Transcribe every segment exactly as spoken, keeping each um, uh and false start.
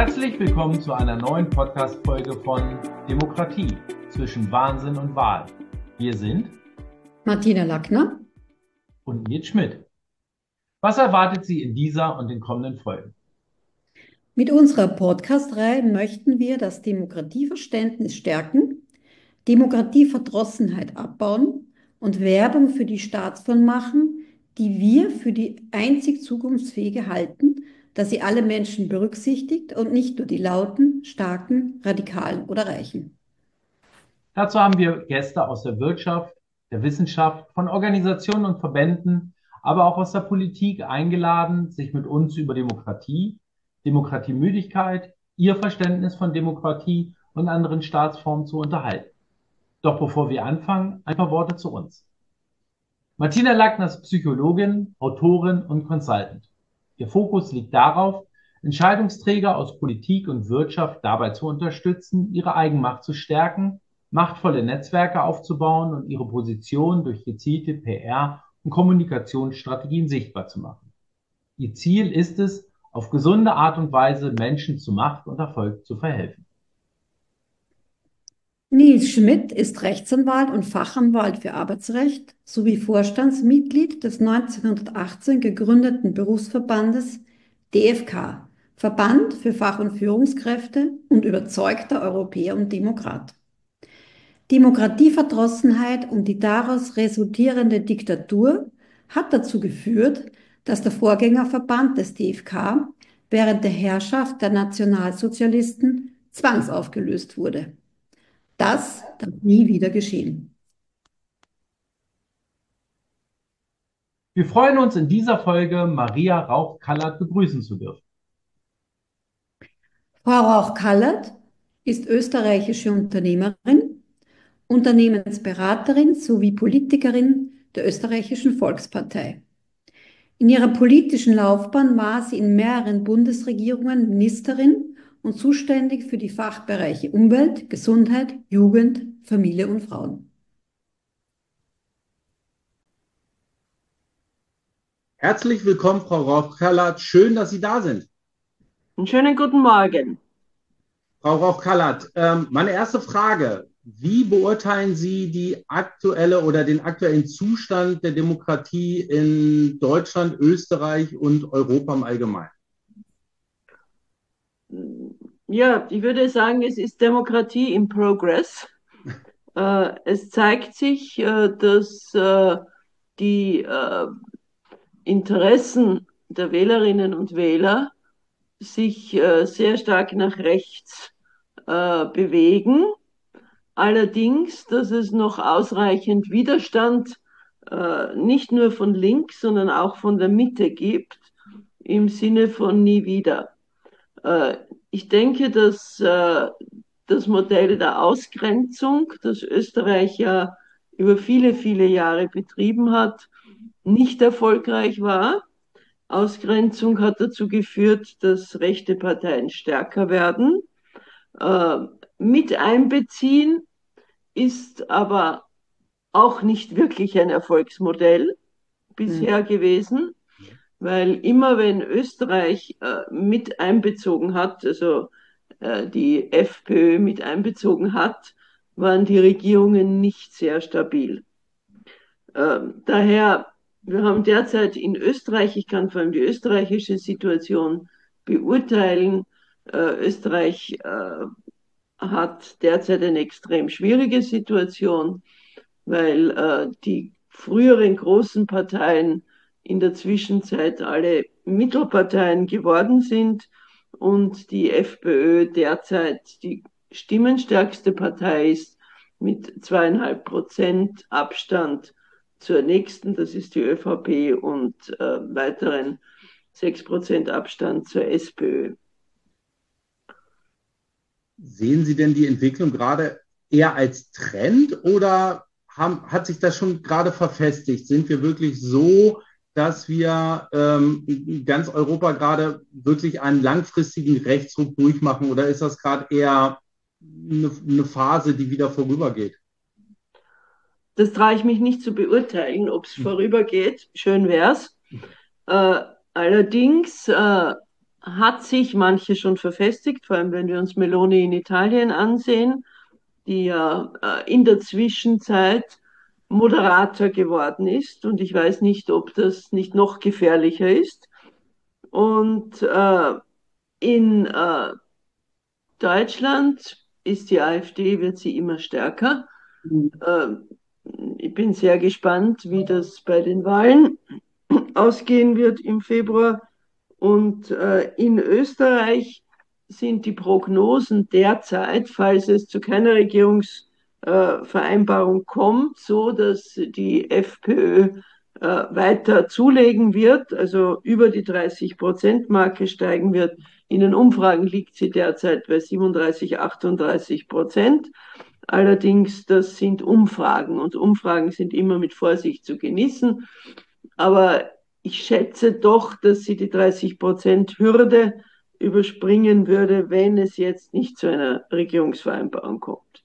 Herzlich willkommen zu einer neuen Podcast-Folge von Demokratie zwischen Wahnsinn und Wahl. Wir sind Martina Lackner und Nils Schmidt. Was erwartet Sie in dieser und den kommenden Folgen? Mit unserer Podcast-Reihe möchten wir das Demokratieverständnis stärken, Demokratieverdrossenheit abbauen und Werbung für die Staatsform machen, die wir für die einzig zukunftsfähige halten, da sie alle Menschen berücksichtigt und nicht nur die Lauten, Starken, Radikalen oder Reichen. Dazu haben wir Gäste aus der Wirtschaft, der Wissenschaft, von Organisationen und Verbänden, aber auch aus der Politik eingeladen, sich mit uns über Demokratie, Demokratiemüdigkeit, ihr Verständnis von Demokratie und anderen Staatsformen zu unterhalten. Doch bevor wir anfangen, ein paar Worte zu uns. Martina Lackner ist Psychologin, Autorin und Consultant. Ihr Fokus liegt darauf, Entscheidungsträger aus Politik und Wirtschaft dabei zu unterstützen, ihre Eigenmacht zu stärken, machtvolle Netzwerke aufzubauen und ihre Position durch gezielte P R und Kommunikationsstrategien sichtbar zu machen. Ihr Ziel ist es, auf gesunde Art und Weise Menschen zu Macht und Erfolg zu verhelfen. Nils Schmidt ist Rechtsanwalt und Fachanwalt für Arbeitsrecht sowie Vorstandsmitglied des neunzehnhundertachtzehn gegründeten Berufsverbandes D F K, Verband für Fach- und Führungskräfte, und überzeugter Europäer und Demokrat. Demokratieverdrossenheit und die daraus resultierende Diktatur hat dazu geführt, dass der Vorgängerverband des D F K während der Herrschaft der Nationalsozialisten zwangsaufgelöst wurde. Das darf nie wieder geschehen. Wir freuen uns in dieser Folge, Maria Rauch-Kallert begrüßen zu dürfen. Frau Rauch-Kallert ist österreichische Unternehmerin, Unternehmensberaterin sowie Politikerin der Österreichischen Volkspartei. In ihrer politischen Laufbahn war sie in mehreren Bundesregierungen Ministerin und zuständig für die Fachbereiche Umwelt, Gesundheit, Jugend, Familie und Frauen. Herzlich willkommen, Frau Rauch-Kallert. Schön, dass Sie da sind. Einen schönen guten Morgen. Frau Rauch-Kallert, ähm, meine erste Frage. Wie beurteilen Sie die aktuelle oder den aktuellen Zustand der Demokratie in Deutschland, Österreich und Europa im Allgemeinen? Ja, ich würde sagen, es ist Demokratie in Progress. Äh, es zeigt sich, äh, dass äh, die äh, Interessen der Wählerinnen und Wähler sich äh, sehr stark nach rechts äh, bewegen. Allerdings, dass es noch ausreichend Widerstand äh, nicht nur von links, sondern auch von der Mitte gibt, im Sinne von nie wieder. Äh, ich denke, dass äh, das Modell der Ausgrenzung, das Österreich ja über viele, viele Jahre betrieben hat, nicht erfolgreich war. Ausgrenzung hat dazu geführt, dass rechte Parteien stärker werden. Äh, mit einbeziehen ist aber auch nicht wirklich ein Erfolgsmodell bisher Hm. gewesen, weil immer wenn Österreich äh, mit einbezogen hat, also äh, die FPÖ mit einbezogen hat, waren die Regierungen nicht sehr stabil. Ähm, daher, wir haben derzeit in Österreich, ich kann vor allem die österreichische Situation beurteilen, äh, Österreich äh, hat derzeit eine extrem schwierige Situation, weil äh, die früheren großen Parteien in der Zwischenzeit alle Mittelparteien geworden sind und die FPÖ derzeit die stimmenstärkste Partei ist mit zweieinhalb Prozent Abstand zur nächsten, das ist die ÖVP, und äh, weiteren sechs Prozent Abstand zur SPÖ. Sehen Sie denn die Entwicklung gerade eher als Trend oder haben, hat sich das schon gerade verfestigt? Sind wir wirklich so, dass wir ähm, in ganz Europa gerade wirklich einen langfristigen Rechtsruck durchmachen oder ist das gerade eher eine, eine Phase, die wieder vorübergeht? Das traue ich mich nicht zu beurteilen, ob es vorübergeht. Schön wär's. Äh, allerdings äh, hat sich manche schon verfestigt, vor allem wenn wir uns Meloni in Italien ansehen, die ja äh, in der Zwischenzeit Moderator geworden ist. Und ich weiß nicht, ob das nicht noch gefährlicher ist. Und äh, in äh, Deutschland ist die AfD, wird sie immer stärker. Äh, ich bin sehr gespannt, wie das bei den Wahlen ausgehen wird im Februar. Und äh, in Österreich sind die Prognosen derzeit, falls es zu keiner Regierungsvereinbarung kommt, so, dass die FPÖ äh, weiter zulegen wird, also über die dreißig-Prozent-Marke steigen wird. In den Umfragen liegt sie derzeit bei siebenunddreißig, achtunddreißig Prozent. Allerdings, das sind Umfragen und Umfragen sind immer mit Vorsicht zu genießen. Aber ich schätze doch, dass sie die dreißig-Prozent-Hürde überspringen würde, wenn es jetzt nicht zu einer Regierungsvereinbarung kommt.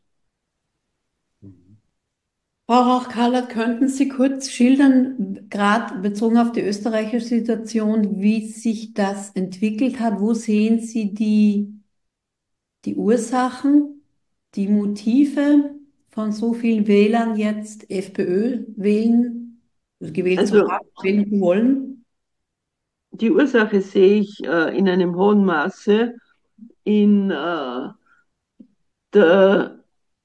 Frau Rauch-Kallert, könnten Sie kurz schildern, gerade bezogen auf die österreichische Situation, wie sich das entwickelt hat? Wo sehen Sie die, die Ursachen, die Motive von so vielen Wählern jetzt FPÖ wählen, also gewählt zu Also haben, wählen zu wollen? die Ursache sehe ich äh, in einem hohen Maße in äh, der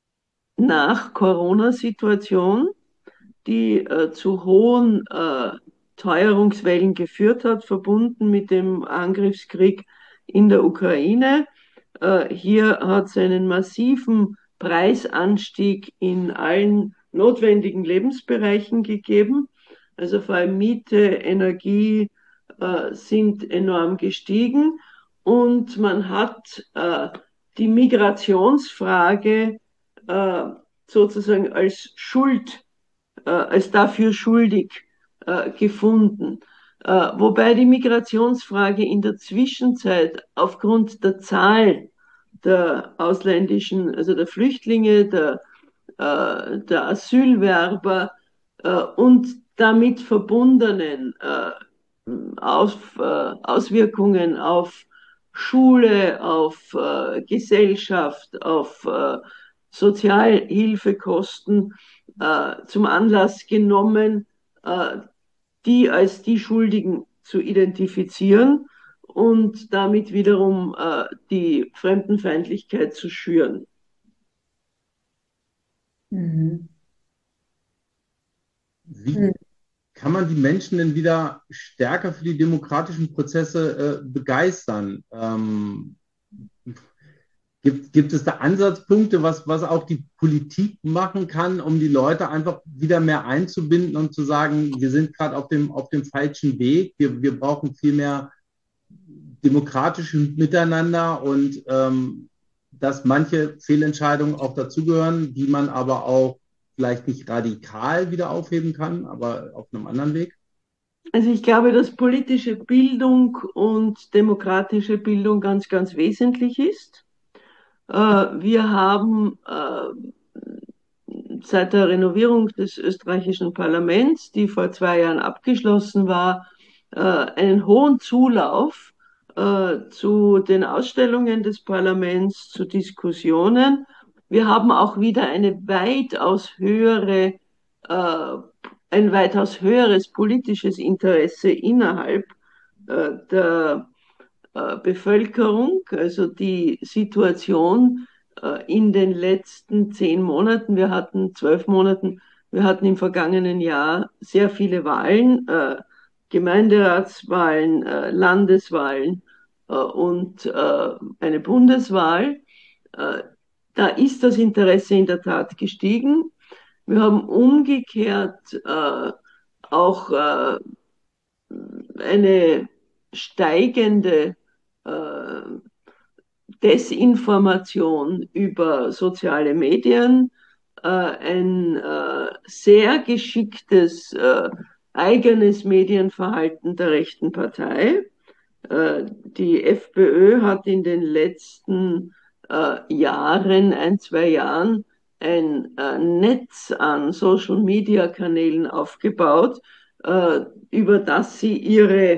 Nach-Corona-Situation, die äh, zu hohen äh, Teuerungswellen geführt hat, verbunden mit dem Angriffskrieg in der Ukraine. Äh, hier hat es einen massiven Preisanstieg in allen notwendigen Lebensbereichen gegeben. Also vor allem Miete, Energie äh, sind enorm gestiegen und man hat äh, die Migrationsfrage äh, sozusagen als Schuld, äh, als dafür schuldig äh, gefunden. Äh, wobei die Migrationsfrage in der Zwischenzeit aufgrund der Zahl der ausländischen, also der Flüchtlinge, der, äh, der Asylwerber äh, und damit verbundenen äh, auf, äh, Auswirkungen auf Schule, auf äh, Gesellschaft, auf äh, Sozialhilfekosten äh, zum Anlass genommen, äh, die als die Schuldigen zu identifizieren und damit wiederum äh, die Fremdenfeindlichkeit zu schüren. Mhm. Wie Mhm. kann man die Menschen denn wieder stärker für die demokratischen Prozesse äh, begeistern? Ähm, gibt, gibt es da Ansatzpunkte, was, was auch die Politik machen kann, um die Leute einfach wieder mehr einzubinden und zu sagen, wir sind gerade auf dem, auf dem falschen Weg, wir, wir brauchen viel mehr demokratisches Miteinander und ähm, dass manche Fehlentscheidungen auch dazugehören, die man aber auch vielleicht nicht radikal wieder aufheben kann, aber auf einem anderen Weg? Also ich glaube, dass politische Bildung und demokratische Bildung ganz, ganz wesentlich ist. Äh, wir haben äh, seit der Renovierung des österreichischen Parlaments, die vor zwei Jahren abgeschlossen war, äh, einen hohen Zulauf äh, zu den Ausstellungen des Parlaments, zu Diskussionen. Wir haben auch wieder eine weitaus höhere, äh, ein weitaus höheres politisches Interesse innerhalb äh, der äh, Bevölkerung. Also die Situation äh, in den letzten zehn Monaten, wir hatten zwölf Monaten, wir hatten im vergangenen Jahr sehr viele Wahlen, äh, Gemeinderatswahlen, äh, Landeswahlen äh, und äh, eine Bundeswahl. Äh, da ist das Interesse in der Tat gestiegen. Wir haben umgekehrt äh, auch äh, eine steigende äh, Desinformation über soziale Medien, äh, ein äh, sehr geschicktes äh, eigenes Medienverhalten der rechten Partei. Äh, die FPÖ hat in den letzten äh, Jahren, ein, zwei Jahren, ein äh, Netz an Social-Media-Kanälen aufgebaut, äh, über das sie ihre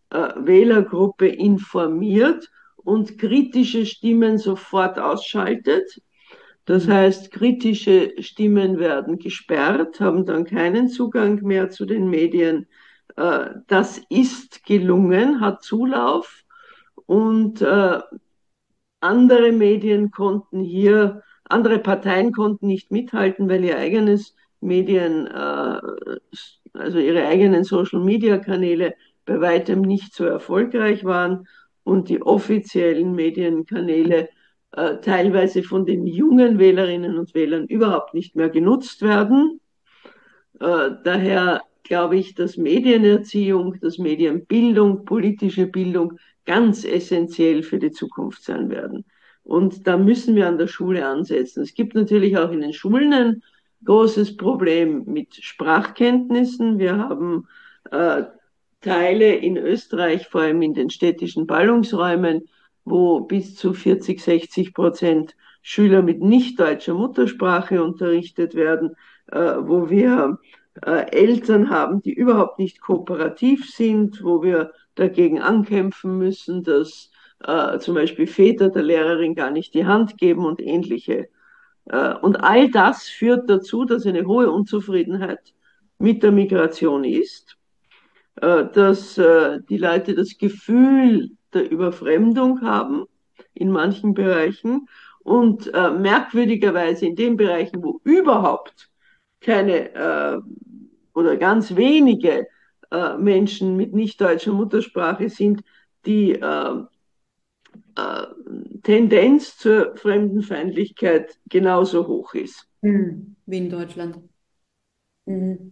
äh, Wählergruppe informiert und kritische Stimmen sofort ausschaltet. Das heißt, kritische Stimmen werden gesperrt, haben dann keinen Zugang mehr zu den Medien. Äh, das ist gelungen, hat Zulauf, und äh, andere Medien konnten hier, andere Parteien konnten nicht mithalten, weil ihr eigenes Medien, äh, also ihre eigenen Social-Media-Kanäle bei weitem nicht so erfolgreich waren und die offiziellen Medienkanäle äh, teilweise von den jungen Wählerinnen und Wählern überhaupt nicht mehr genutzt werden. Äh, daher glaube ich, dass Medienerziehung, dass Medienbildung, politische Bildung ganz essentiell für die Zukunft sein werden. Und da müssen wir an der Schule ansetzen. Es gibt natürlich auch in den Schulen ein großes Problem mit Sprachkenntnissen. Wir haben äh, Teile in Österreich, vor allem in den städtischen Ballungsräumen, wo bis zu vierzig, sechzig Prozent Schüler mit nicht deutscher Muttersprache unterrichtet werden, äh, wo wir äh, Eltern haben, die überhaupt nicht kooperativ sind, wo wir dagegen ankämpfen müssen, dass äh, zum Beispiel Väter der Lehrerin gar nicht die Hand geben und ähnliche. Äh, und all das führt dazu, dass eine hohe Unzufriedenheit mit der Migration ist, äh, dass äh, die Leute das Gefühl der Überfremdung haben in manchen Bereichen und äh, merkwürdigerweise in den Bereichen, wo überhaupt keine äh, oder ganz wenige äh, Menschen mit nicht deutscher Muttersprache sind, die äh, äh, Tendenz zur Fremdenfeindlichkeit genauso hoch ist. Hm, wie in Deutschland. Mhm.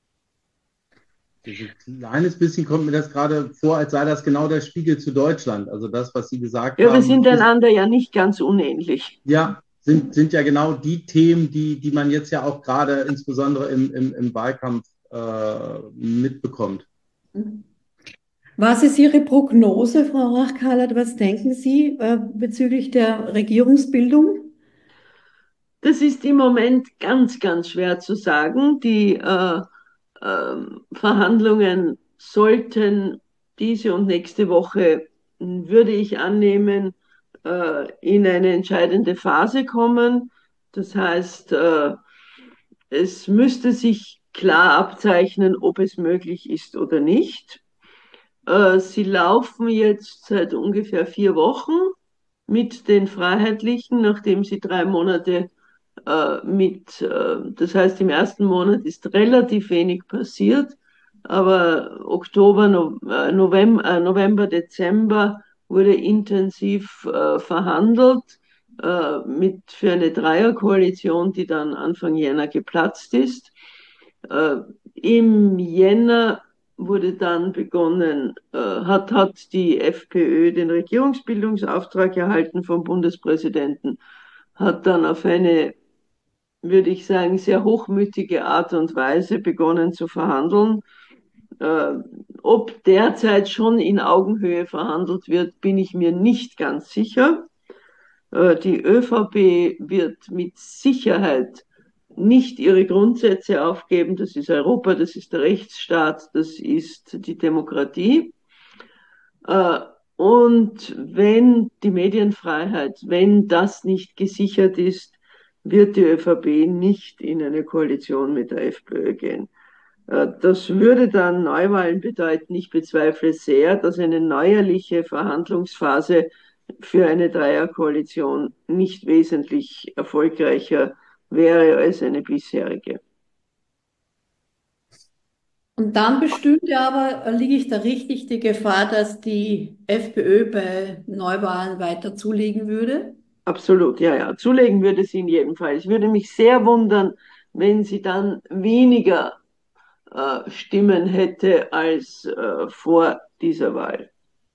So ein kleines bisschen kommt mir das gerade vor, als sei das genau der Spiegel zu Deutschland. Also das, was Sie gesagt Ja, wir haben, sind ist, einander ja nicht ganz unähnlich. ja, sind, sind ja genau die Themen, die, die man jetzt ja auch gerade insbesondere im, im, im Wahlkampf äh, mitbekommt. Was ist Ihre Prognose, Frau Rachkalert? Was denken Sie äh, bezüglich der Regierungsbildung? Das ist im Moment ganz, ganz schwer zu sagen. Die äh, äh, Verhandlungen sollten diese und nächste Woche, würde ich annehmen, äh, in eine entscheidende Phase kommen. Das heißt, äh, es müsste sich klar abzeichnen, ob es möglich ist oder nicht. Äh, sie laufen jetzt seit ungefähr vier Wochen mit den Freiheitlichen, nachdem sie drei Monate äh, mit, äh, das heißt, im ersten Monat ist relativ wenig passiert, aber Oktober, no, äh, November, äh, November, Dezember wurde intensiv äh, verhandelt äh, mit, für eine Dreierkoalition, die dann Anfang Jänner geplatzt ist. Äh, Im Jänner wurde dann begonnen, äh, hat, hat die FPÖ den Regierungsbildungsauftrag erhalten vom Bundespräsidenten, hat dann auf eine, würde ich sagen, sehr hochmütige Art und Weise begonnen zu verhandeln. Äh, ob derzeit schon in Augenhöhe verhandelt wird, bin ich mir nicht ganz sicher. Äh, die ÖVP wird mit Sicherheit nicht ihre Grundsätze aufgeben. Das ist Europa, das ist der Rechtsstaat, das ist die Demokratie. Äh, und wenn die Medienfreiheit, wenn das nicht gesichert ist, wird die ÖVP nicht in eine Koalition mit der FPÖ gehen. Äh, das würde dann Neuwahlen bedeuten. Ich bezweifle sehr, dass eine neuerliche Verhandlungsphase für eine Dreierkoalition nicht wesentlich erfolgreicher wäre als eine bisherige. Und dann bestünde aber, äh, liege ich da richtig, die Gefahr, dass die FPÖ bei Neuwahlen weiter zulegen würde? Absolut, ja, ja. Zulegen würde sie in jedem Fall. Ich würde mich sehr wundern, wenn sie dann weniger äh, Stimmen hätte als äh, vor dieser Wahl.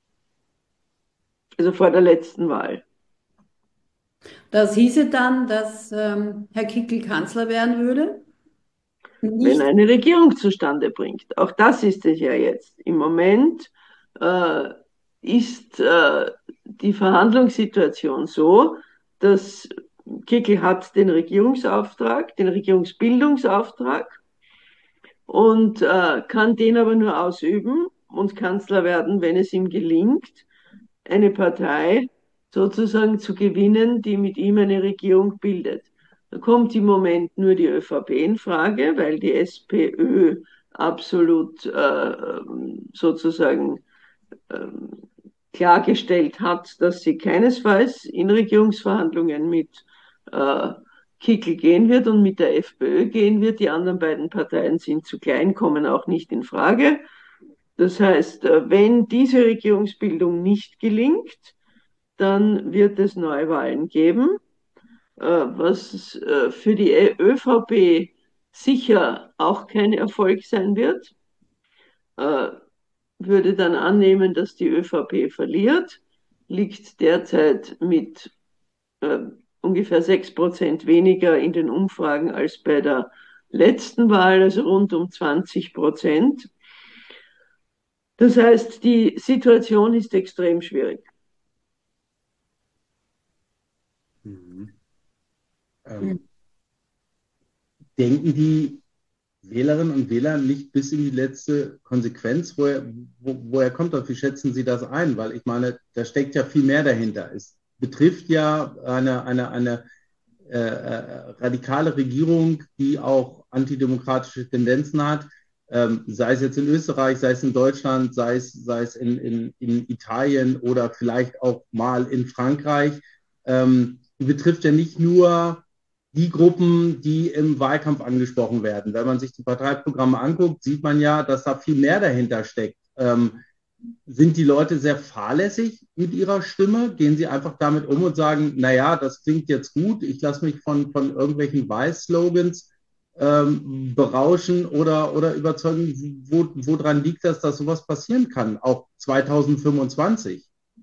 Also vor der letzten Wahl. Das hieße dann, dass ähm, Herr Kickl Kanzler werden würde? Wenn Nicht. eine Regierung zustande bringt. Auch das ist es ja jetzt. Im Moment äh, ist äh, die Verhandlungssituation so, dass Kickl hat den Regierungsauftrag, den Regierungsbildungsauftrag und äh, kann den aber nur ausüben, und Kanzler werden, wenn es ihm gelingt, eine Partei sozusagen zu gewinnen, die mit ihm eine Regierung bildet. Da kommt im Moment nur die ÖVP in Frage, weil die SPÖ absolut äh, sozusagen ähm, klargestellt hat, dass sie keinesfalls in Regierungsverhandlungen mit äh, Kickl gehen wird und mit der FPÖ gehen wird. Die anderen beiden Parteien sind zu klein, kommen auch nicht in Frage. Das heißt, wenn diese Regierungsbildung nicht gelingt, dann wird es Neuwahlen geben, was für die ÖVP sicher auch kein Erfolg sein wird. Würde dann annehmen, dass die ÖVP verliert, liegt derzeit mit äh, ungefähr sechs Prozent weniger in den Umfragen als bei der letzten Wahl, also rund um zwanzig Prozent. Das heißt, die Situation ist extrem schwierig. Mhm. Ähm, denken die Wählerinnen und Wähler nicht bis in die letzte Konsequenz? Woher, wo, woher kommt das? Wie schätzen Sie das ein? Weil ich meine, da steckt ja viel mehr dahinter. Es betrifft ja eine, eine, eine äh, äh, radikale Regierung, die auch antidemokratische Tendenzen hat, ähm, sei es jetzt in Österreich, sei es in Deutschland, sei es, sei es in, in, in Italien oder vielleicht auch mal in Frankreich. Ähm, die betrifft ja nicht nur die Gruppen, die im Wahlkampf angesprochen werden. Wenn man sich die Parteiprogramme anguckt, sieht man ja, dass da viel mehr dahinter steckt. Ähm, sind die Leute sehr fahrlässig mit ihrer Stimme? Gehen sie einfach damit um und sagen, naja, das klingt jetzt gut, ich lasse mich von, von irgendwelchen Wahlslogans ähm, berauschen oder, oder überzeugen? Wo, woran liegt das, dass sowas passieren kann, auch zweitausendfünfundzwanzig?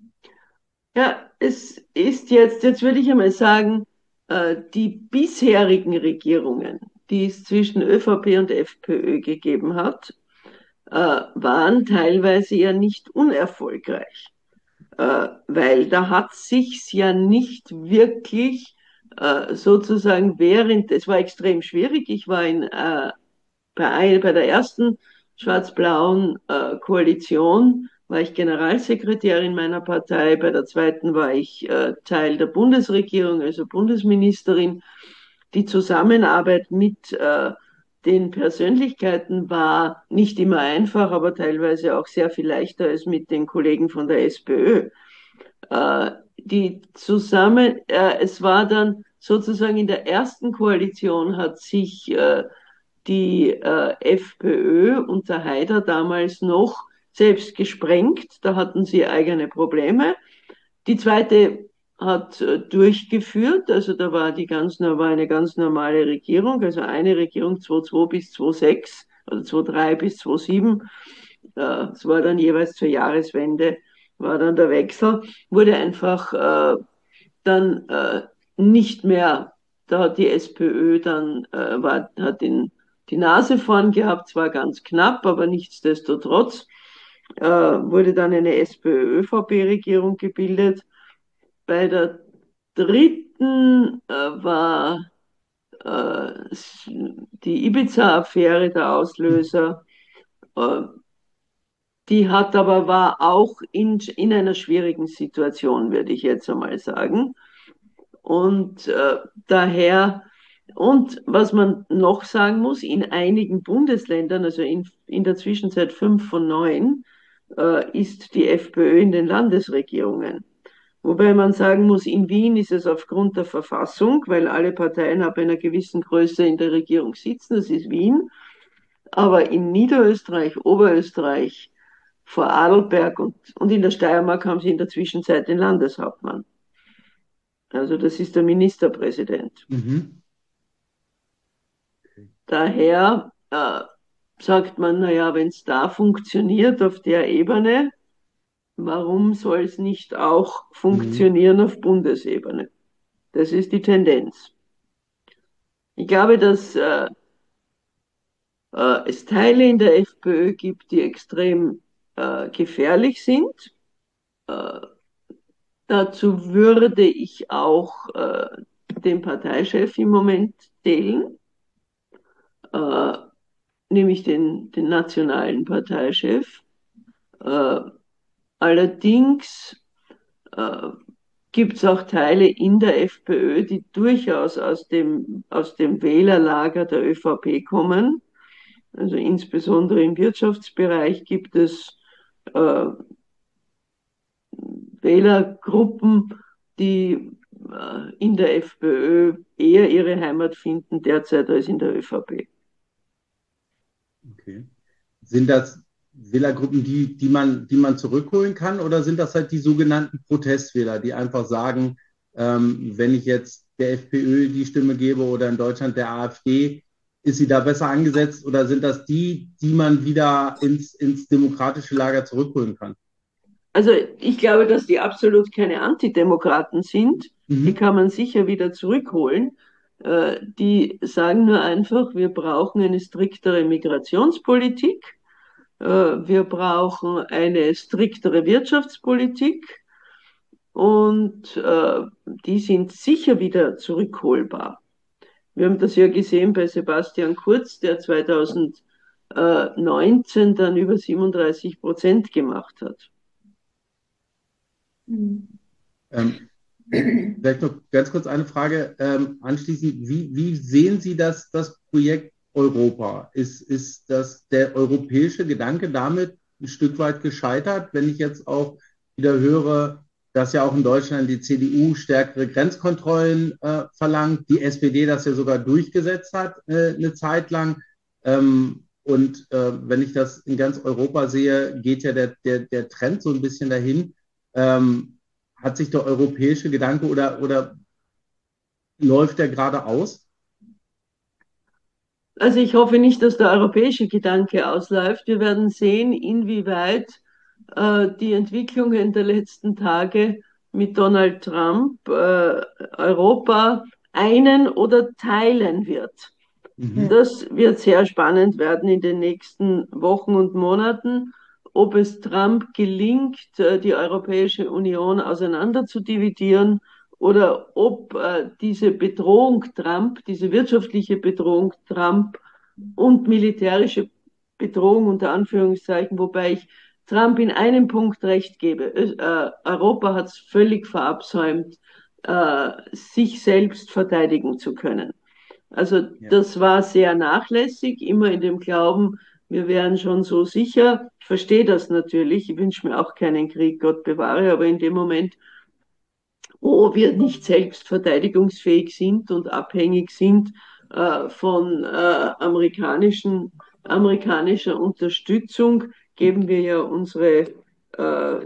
Ja, es ist jetzt, jetzt würde ich einmal sagen, äh, die bisherigen Regierungen, die es zwischen ÖVP und FPÖ gegeben hat, äh, waren teilweise ja nicht unerfolgreich, äh, weil da hat sich's ja nicht wirklich äh, sozusagen während, es war extrem schwierig, ich war in, äh, bei, ein, bei der ersten schwarz-blauen äh, Koalition, war ich Generalsekretärin meiner Partei, bei der zweiten war ich äh, Teil der Bundesregierung, also Bundesministerin. Die Zusammenarbeit mit äh, den Persönlichkeiten war nicht immer einfach, aber teilweise auch sehr viel leichter als mit den Kollegen von der SPÖ. Äh, die zusammen, äh, es war dann sozusagen in der ersten Koalition hat sich äh, die äh, FPÖ unter Haider damals noch selbst gesprengt. Da hatten sie eigene Probleme. Die zweite hat äh, durchgeführt, also da war die ganz war eine ganz normale Regierung, also eine Regierung zweitausendzwei bis zweitausendsechs oder zweitausenddrei bis zweitausendsieben. Äh, es war dann jeweils zur Jahreswende war dann der Wechsel, wurde einfach äh, dann äh, nicht mehr, da hat die SPÖ dann äh, war, hat den, die Nase vorn gehabt, zwar ganz knapp, aber nichtsdestotrotz äh, wurde dann eine SPÖ-ÖVP-Regierung gebildet. Bei der dritten äh, war äh, die Ibiza-Affäre der Auslöser. Äh, die hat aber war auch in, in einer schwierigen Situation, würde ich jetzt einmal sagen. Und äh, daher, und was man noch sagen muss, in einigen Bundesländern, also in, in der Zwischenzeit fünf von neun, äh, ist die FPÖ in den Landesregierungen. Wobei man sagen muss, in Wien ist es aufgrund der Verfassung, weil alle Parteien ab einer gewissen Größe in der Regierung sitzen, das ist Wien. Aber in Niederösterreich, Oberösterreich, Vorarlberg und, und in der Steiermark haben sie in der Zwischenzeit den Landeshauptmann. Also das ist der Ministerpräsident. Mhm. Daher äh, sagt man, naja, wenn es da funktioniert auf der Ebene, warum soll es nicht auch Mhm. funktionieren auf Bundesebene? Das ist die Tendenz. Ich glaube, dass äh, äh, es Teile in der FPÖ gibt, die extrem äh, gefährlich sind. Äh, dazu würde ich auch äh, den Parteichef im Moment zählen, äh, nämlich den, den nationalen Parteichef. Äh, allerdings äh, gibt es auch Teile in der FPÖ, die durchaus aus dem, aus dem Wählerlager der ÖVP kommen. Also insbesondere im Wirtschaftsbereich gibt es äh, Wählergruppen, die äh, in der FPÖ eher ihre Heimat finden derzeit als in der ÖVP. Okay. Sind das Wählergruppen, die, die man, die man zurückholen kann, oder sind das halt die sogenannten Protestwähler, die einfach sagen, ähm, wenn ich jetzt der FPÖ die Stimme gebe oder in Deutschland der AfD, ist sie da besser angesetzt, oder sind das die, die man wieder ins, ins demokratische Lager zurückholen kann? Also ich glaube, dass die absolut keine Antidemokraten sind. Die Mhm. kann man sicher wieder zurückholen. Äh, die sagen nur einfach, wir brauchen eine striktere Migrationspolitik, äh, wir brauchen eine striktere Wirtschaftspolitik und äh, die sind sicher wieder zurückholbar. Wir haben das ja gesehen bei Sebastian Kurz, der zweitausendneunzehn dann über siebenunddreißig Prozent gemacht hat. Ähm, Vielleicht noch ganz kurz eine Frage ähm, anschließend. Wie, wie sehen Sie das, das Projekt Europa? Ist, ist das der europäische Gedanke damit ein Stück weit gescheitert, wenn ich jetzt auch wieder höre, dass ja auch in Deutschland die C D U stärkere Grenzkontrollen äh, verlangt, die S P D das ja sogar durchgesetzt hat äh, eine Zeit lang. Ähm, und äh, wenn ich das in ganz Europa sehe, geht ja der, der, der Trend so ein bisschen dahin. Ähm, hat sich der europäische Gedanke oder, oder läuft der gerade aus? Also ich hoffe nicht, dass der europäische Gedanke ausläuft. Wir werden sehen, inwieweit äh, die Entwicklungen der letzten Tage mit Donald Trump äh, Europa einen oder teilen wird. Mhm. Das wird sehr spannend werden in den nächsten Wochen und Monaten, ob es Trump gelingt, äh, die Europäische Union auseinander zu dividieren oder ob äh, diese Bedrohung Trump, diese wirtschaftliche Bedrohung Trump und militärische Bedrohung unter Anführungszeichen, wobei ich Trump in einem Punkt recht gebe. Äh, Europa hat es völlig verabsäumt, äh, sich selbst verteidigen zu können. Also Ja. das war sehr nachlässig, immer in dem Glauben, wir wären schon so sicher. Ich verstehe das natürlich, ich wünsche mir auch keinen Krieg, Gott bewahre, aber in dem Moment, wo wir nicht selbst verteidigungsfähig sind und abhängig sind äh, von äh, amerikanischen, amerikanischer Unterstützung, geben wir ja unsere, äh,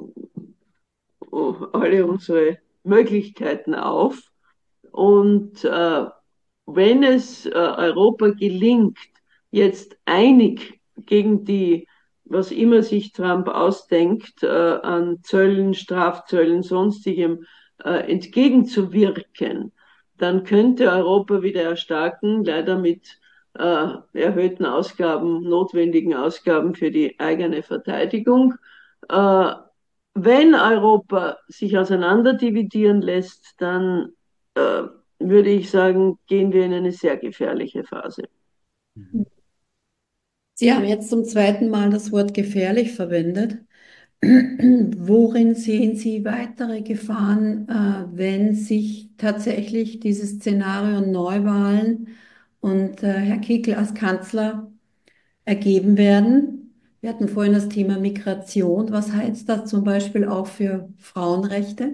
alle unsere Möglichkeiten auf. Und äh, wenn es äh, Europa gelingt, jetzt einig gegen die, was immer sich Trump ausdenkt, äh, an Zöllen, Strafzöllen, sonstigem äh, entgegenzuwirken, dann könnte Europa wieder erstarken, leider mit äh, erhöhten Ausgaben, notwendigen Ausgaben für die eigene Verteidigung. Äh, wenn Europa sich auseinanderdividieren lässt, dann äh, würde ich sagen, gehen wir in eine sehr gefährliche Phase. Mhm. Sie haben jetzt zum zweiten Mal das Wort gefährlich verwendet. Worin sehen Sie weitere Gefahren, äh, wenn sich tatsächlich dieses Szenario Neuwahlen und äh, Herr Kickl als Kanzler ergeben werden? Wir hatten vorhin das Thema Migration. Was heißt das zum Beispiel auch für Frauenrechte?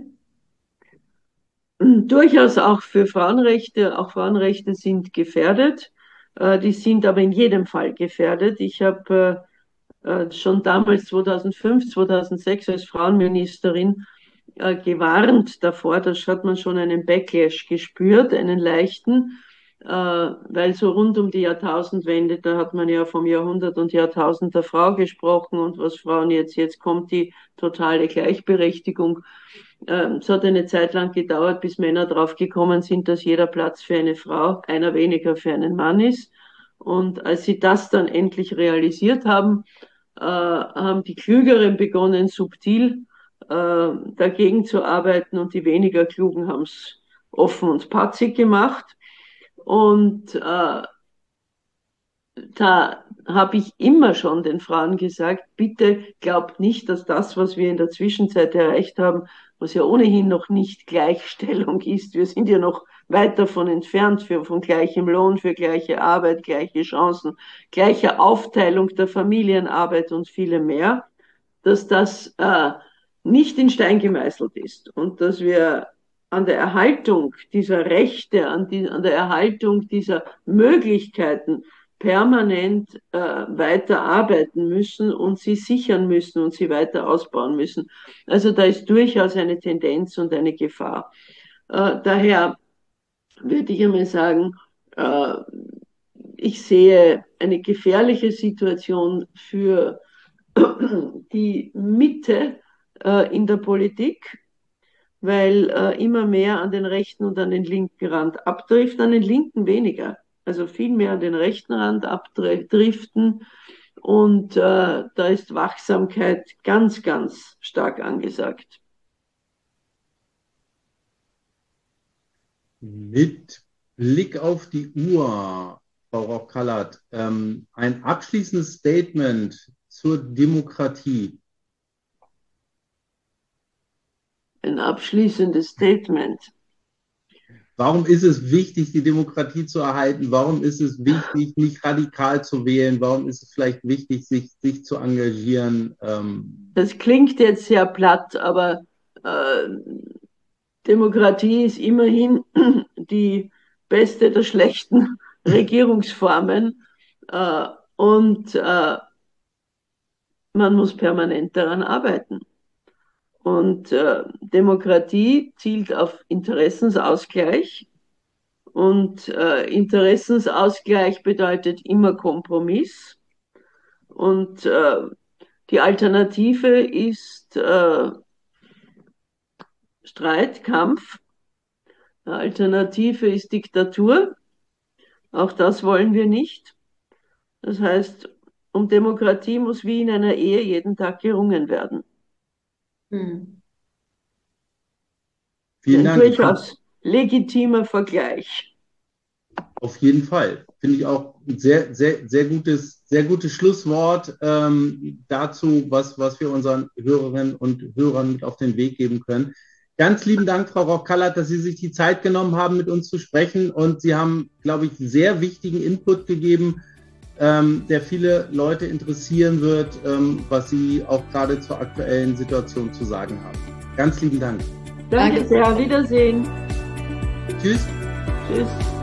Durchaus auch für Frauenrechte. Auch Frauenrechte sind gefährdet. Äh, die sind aber in jedem Fall gefährdet. Ich habe äh, schon damals zweitausendfünf, zweitausendsechs als Frauenministerin äh, gewarnt davor. Da hat man schon einen Backlash gespürt, einen leichten, äh, weil so rund um die Jahrtausendwende, da hat man ja vom Jahrhundert und Jahrtausend der Frau gesprochen und was Frauen jetzt, jetzt kommt die totale Gleichberechtigung. Ähm, es hat eine Zeit lang gedauert, bis Männer drauf gekommen sind, dass jeder Platz für eine Frau, einer weniger für einen Mann ist. Und als sie das dann endlich realisiert haben, äh, haben die Klügeren begonnen, subtil äh, dagegen zu arbeiten und die weniger Klugen haben es offen und patzig gemacht. Und äh, da habe ich immer schon den Frauen gesagt, bitte glaubt nicht, dass das, was wir in der Zwischenzeit erreicht haben, was ja ohnehin noch nicht Gleichstellung ist, wir sind ja noch weit davon entfernt, für, von gleichem Lohn, für gleiche Arbeit, gleiche Chancen, gleiche Aufteilung der Familienarbeit und viele mehr, dass das äh, nicht in Stein gemeißelt ist und dass wir an der Erhaltung dieser Rechte, an, die, an der Erhaltung dieser Möglichkeiten permanent äh, weiter arbeiten müssen und sie sichern müssen und sie weiter ausbauen müssen. Also da ist durchaus eine Tendenz und eine Gefahr. Äh, daher würde ich einmal sagen, äh, ich sehe eine gefährliche Situation für die Mitte äh, in der Politik, weil äh, immer mehr an den rechten und an den linken Rand abdriften, an den linken weniger, also viel mehr an den rechten Rand abdriften und äh, da ist Wachsamkeit ganz, ganz stark angesagt. Mit Blick auf die Uhr, Frau Rauch-Kallert, ähm, ein abschließendes Statement zur Demokratie. Ein abschließendes Statement. Warum ist es wichtig, die Demokratie zu erhalten? Warum ist es wichtig, nicht radikal zu wählen? Warum ist es vielleicht wichtig, sich, sich zu engagieren? Ähm das klingt jetzt sehr platt, aber äh, Demokratie ist immerhin die beste der schlechten Regierungsformen äh, und äh, man muss permanent daran arbeiten. Und äh, Demokratie zielt auf Interessensausgleich und äh, Interessensausgleich bedeutet immer Kompromiss und äh, die Alternative ist äh, Streit, Kampf. Die Alternative ist Diktatur. Auch das wollen wir nicht. Das heißt, um Demokratie muss wie in einer Ehe jeden Tag gerungen werden. Hm. Vielen Ein Dank. durchaus legitimer Vergleich. Auf jeden Fall. Finde ich auch ein sehr, sehr, sehr gutes, sehr gutes Schlusswort ähm, dazu, was, was wir unseren Hörerinnen und Hörern mit auf den Weg geben können. Ganz lieben Dank, Frau Rauch-Kallert, dass Sie sich die Zeit genommen haben, mit uns zu sprechen. Und Sie haben, glaube ich, sehr wichtigen Input gegeben, ähm, der viele Leute interessieren wird, ähm, was Sie auch gerade zur aktuellen Situation zu sagen haben. Ganz lieben Dank. Danke sehr. Wiedersehen. Tschüss. Tschüss.